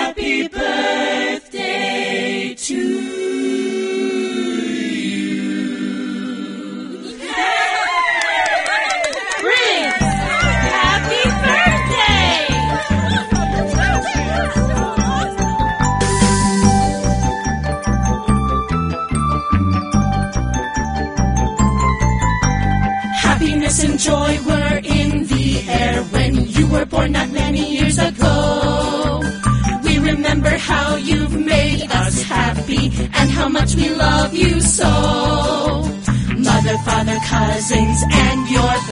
Happy birthday to you. Briggs, happy birthday! Happiness and joy were in the air when you were born not many years ago. We remember how you've made us happy and how much we love you so. Mother, father, cousins, and your